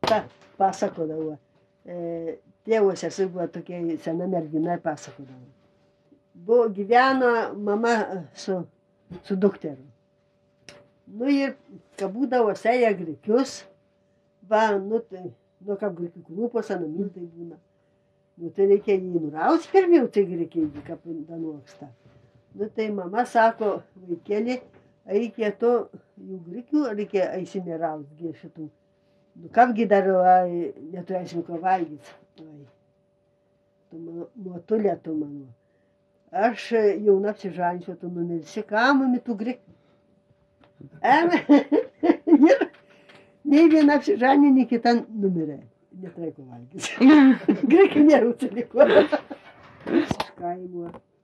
ta pasakodavo. Tėvo sesuo buvo tokia sena mergina, pasakodavo. Gyveno mama su dukteru. Nu ir, kai būdavo sėja grikius, kaip grikių krūpos, miltai būna. Nu tai reikia jį nurausti pirmiau, tai reikia jį, kaip danuoksta. Nu tai mama sako, vaikeli, reikia to jų grikių, reikia eisinėrauti šitų. Nu kapgi dar neturėsim ko valgyti. Tu motulė tu mano. Aš jauna apsižančiu, tu numirsi, ką mumi tų grikių. Ir nei viena apsižanė, nei kita numirė. Neturėjo ko valgyti. Grikių nerūtų liko. Iš kaimo.